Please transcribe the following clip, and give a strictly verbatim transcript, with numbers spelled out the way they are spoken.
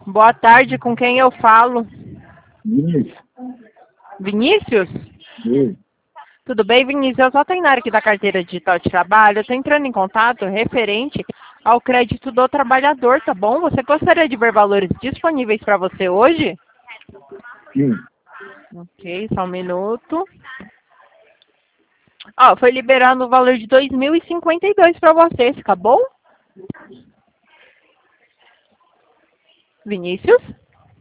Boa tarde, com quem eu falo? Vinícius. Vinícius? Sim. Tudo bem, Vinícius? Eu sou a Tainara aqui da carteira digital de trabalho. Eu estou entrando em contato referente ao crédito do trabalhador, tá bom? Você gostaria de ver valores disponíveis para você hoje? Sim. Ok, só um minuto. Ó, foi liberando o valor de dois mil e cinquenta e dois para você, fica bom? Vinícius?